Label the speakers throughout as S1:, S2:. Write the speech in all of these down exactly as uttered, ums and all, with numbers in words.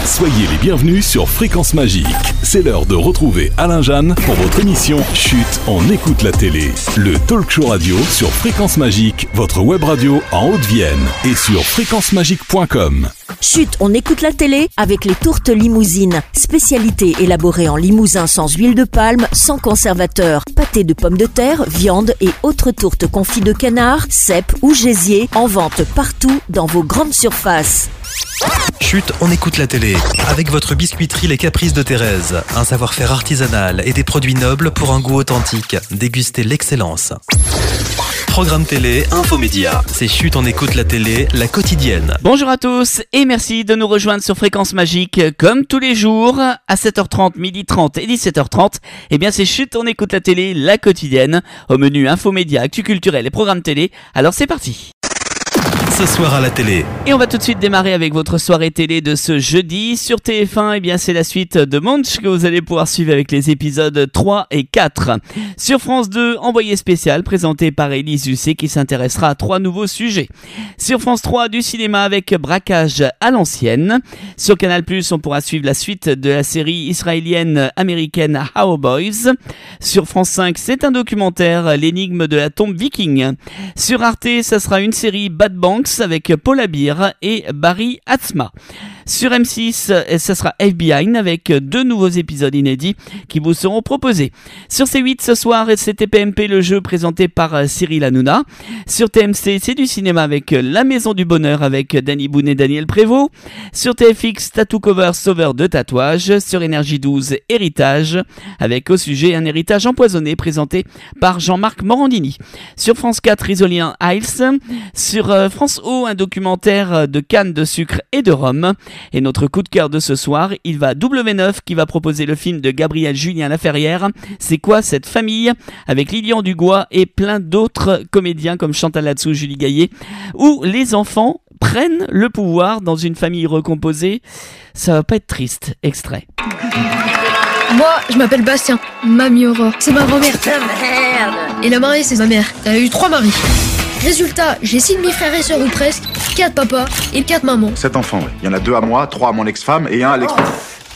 S1: Soyez les bienvenus sur Fréquence Magique. C'est l'heure de retrouver Alain Jeanne pour votre émission Chut, on écoute la télé. Le talk show radio sur Fréquence Magique, votre web radio en Haute-Vienne et sur fréquence magique point com.
S2: Chut, on écoute la télé avec les tourtes limousines. Spécialité élaborée en limousin sans huile de palme, sans conservateur. Pâté de pommes de terre, viande et autres tourtes confites de canard, cèpe ou gésier. En vente partout dans vos grandes surfaces.
S3: Chut, on écoute la télé. Avec votre biscuiterie Les Caprices de Thérèse. Un savoir-faire artisanal et des produits nobles pour un goût authentique. Dégustez l'excellence. Programme télé, Infomédia. C'est Chut, on écoute la télé, la quotidienne.
S4: Bonjour à tous et merci de nous rejoindre sur Fréquence Magique. Comme tous les jours, à sept heures trente, midi trente et dix-sept heures trente, eh bien c'est Chut, on écoute la télé, la quotidienne. Au menu Infomédia, actu culturel et programme télé. Alors c'est parti.
S3: Ce soir à la télé.
S4: Et on va tout de suite démarrer avec votre soirée télé de ce jeudi. Sur T F un, eh bien c'est la suite de Munch que vous allez pouvoir suivre avec les épisodes trois et quatre. Sur France deux, Envoyé spécial, présenté par Élise Lucet qui s'intéressera à trois nouveaux sujets. Sur France trois, du cinéma avec Braquage à l'ancienne. Sur Canal plus, on pourra suivre la suite de la série israélienne-américaine How Boys. Sur France cinq, c'est un documentaire, L'énigme de la tombe viking. Sur Arte, ça sera une série Bad Banks avec Paul Abir et Barry Hatzma. Sur M six, ça sera F B I avec deux nouveaux épisodes inédits qui vous seront proposés. Sur C huit ce soir, c'est T P M P, le jeu présenté par Cyril Hanouna. Sur T M C, c'est du cinéma avec La Maison du Bonheur avec Danny Boone et Daniel Prévost. Sur T F X, Tattoo Cover, sauveur de tatouage. Sur Énergie douze, Héritage avec au sujet un héritage empoisonné présenté par Jean-Marc Morandini. Sur France quatre, Risolien Hiles. Sur France O, un documentaire de canne de sucre et de rhum. Et notre coup de cœur de ce soir, il va à W neuf qui va proposer le film de Gabriel Julien Laferrière. C'est quoi cette famille? Avec Lilian Dugois et plein d'autres comédiens comme Chantal Latsou, Julie Gaillet, où les enfants prennent le pouvoir dans une famille recomposée. Ça va pas être triste. Extrait.
S5: Moi, je m'appelle Bastien. Mamie Aurore, c'est ma grand-mère. Merde. Et la mariée, c'est ma mère. Elle a eu trois maris. Résultat, j'ai six de mes frères et sœurs ou presque, quatre papas et quatre mamans.
S6: Sept enfants, ouais. Il y en a deux à moi, trois à mon ex-femme et un à l'ex-femme.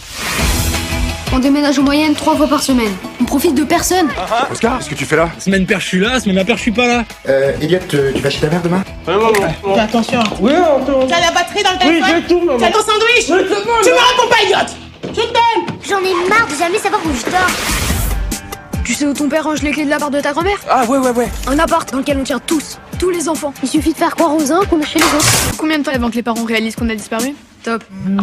S5: On déménage en moyenne trois fois par semaine. On profite de personne.
S6: Uh-huh. Oscar, qu'est-ce que tu fais là?
S7: Semaine père je suis là, semaine père je suis pas là.
S6: Euh, Elliot, euh, tu vas chez ta mère demain?
S7: Ouais, maman. Ouais.
S8: Fais attention.
S7: Oui, attends.
S8: T'as la batterie dans le téléphone?
S7: Oui, j'ai tout, maman.
S8: T'as ton sandwich?
S7: Oui, c'est bon,
S8: tu me réponds pas, Elliot. Je t'aime.
S9: J'en ai marre de jamais savoir où je dors.
S5: Tu sais où ton père range les clés de l'appart de ta grand-mère?
S7: Ah ouais, ouais, ouais.
S5: Un appart dans lequel on tient tous, tous les enfants.
S9: Il suffit de faire croire aux uns qu'on est chez les autres.
S5: Combien de temps avant que les parents réalisent qu'on a disparu? Top.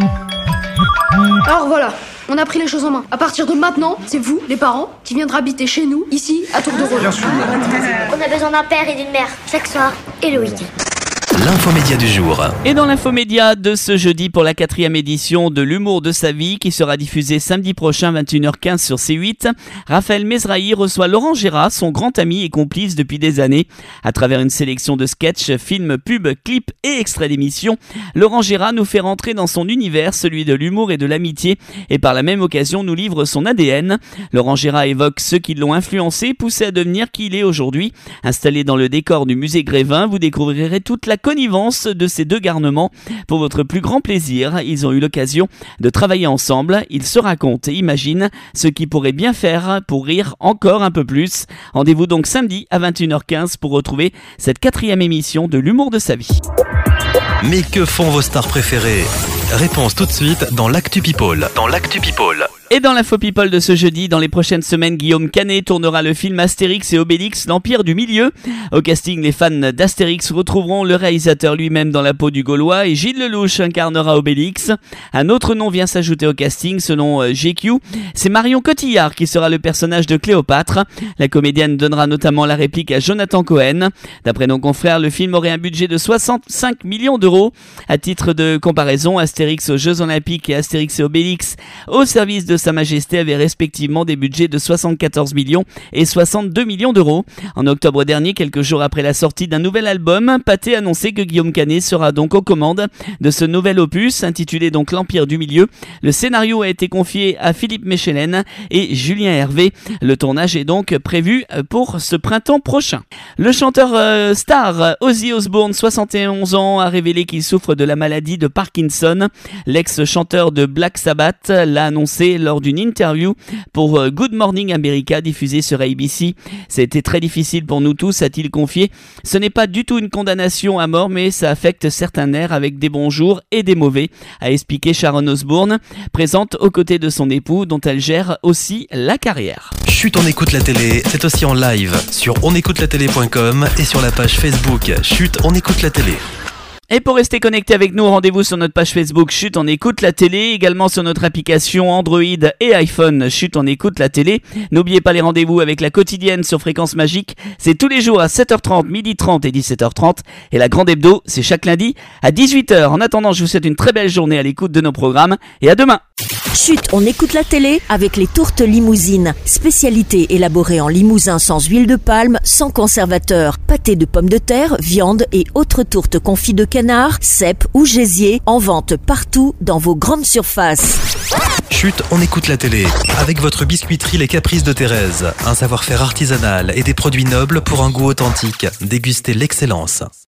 S5: Alors voilà, on a pris les choses en main. À partir de maintenant, c'est vous, les parents, qui viendrez habiter chez nous, ici, à tour de rôle.
S6: Bien sûr.
S9: On a besoin d'un père et d'une mère, chaque soir et le week-end.
S3: L'infomédia du jour.
S4: Et dans l'infomédia de ce jeudi pour la quatrième édition de L'humour de sa vie qui sera diffusée samedi prochain vingt et une heures quinze sur C huit, Raphaël Mesrahi reçoit Laurent Gérard, son grand ami et complice depuis des années. À travers une sélection de sketchs, films, pubs, clips et extraits d'émissions, Laurent Gérard nous fait rentrer dans son univers, celui de l'humour et de l'amitié, et par la même occasion nous livre son A D N. Laurent Gérard évoque ceux qui l'ont influencé, poussé à devenir qui il est aujourd'hui. Installé dans le décor du musée Grévin, vous découvrirez toute la connivence de ces deux garnements. Pour votre plus grand plaisir, ils ont eu l'occasion de travailler ensemble. Ils se racontent et imaginent ce qu'ils pourraient bien faire pour rire encore un peu plus. Rendez-vous donc samedi à vingt et une heures quinze pour retrouver cette quatrième émission de L'humour de sa vie.
S3: Mais que font vos stars préférées? Réponse tout de suite dans l'Actu People. Dans l'Actu People.
S4: Et dans l'info people de ce jeudi, dans les prochaines semaines, Guillaume Canet tournera le film Astérix et Obélix, l'Empire du Milieu. Au casting, les fans d'Astérix retrouveront le réalisateur lui-même dans la peau du Gaulois et Gilles Lelouch incarnera Obélix. Un autre nom vient s'ajouter au casting selon G Q. C'est Marion Cotillard qui sera le personnage de Cléopâtre. La comédienne donnera notamment la réplique à Jonathan Cohen. D'après nos confrères, le film aurait un budget de soixante-cinq millions d'euros. À titre de comparaison, Astérix aux Jeux Olympiques et Astérix et Obélix au service de Sa Majesté avaient respectivement des budgets de soixante-quatorze millions et soixante-deux millions d'euros. En octobre dernier, quelques jours après la sortie d'un nouvel album, Pathé annonçait que Guillaume Canet sera donc aux commandes de ce nouvel opus, intitulé donc L'Empire du Milieu. Le scénario a été confié à Philippe Mechelen et Julien Hervé. Le tournage est donc prévu pour ce printemps prochain. Le chanteur euh, star Ozzy Osbourne, soixante et onze ans, a révélé qu'il souffre de la maladie de Parkinson. Osbourne. L'ex-chanteur de Black Sabbath l'a annoncé lors d'une interview pour Good Morning America diffusée sur A B C. C'était très difficile pour nous tous, a-t-il confié. Ce n'est pas du tout une condamnation à mort, mais ça affecte certains nerfs avec des bons jours et des mauvais, a expliqué Sharon Osbourne, présente aux côtés de son époux dont elle gère aussi la carrière.
S3: Chut, on écoute la télé, c'est aussi en live sur on écoute la télé point com et sur la page Facebook Chut, on écoute la télé.
S4: Et pour rester connecté avec nous, rendez-vous sur notre page Facebook Chut, on écoute la télé, également sur notre application Android et iPhone Chut, on écoute la télé. N'oubliez pas les rendez-vous avec la quotidienne sur Fréquence Magique, c'est tous les jours à sept heures trente, midi trente et dix-sept heures trente. Et la grande hebdo, c'est chaque lundi à dix-huit heures. En attendant, je vous souhaite une très belle journée à l'écoute de nos programmes et à demain.
S2: Chut, on écoute la télé avec les tourtes limousines. Spécialité élaborée en limousin sans huile de palme, sans conservateur. Pâté de pommes de terre, viande et autres tourtes confites de canard, cèpe ou gésier. En vente partout dans vos grandes surfaces.
S3: Chut, on écoute la télé. Avec votre biscuiterie Les Caprices de Thérèse. Un savoir-faire artisanal et des produits nobles pour un goût authentique. Dégustez l'excellence.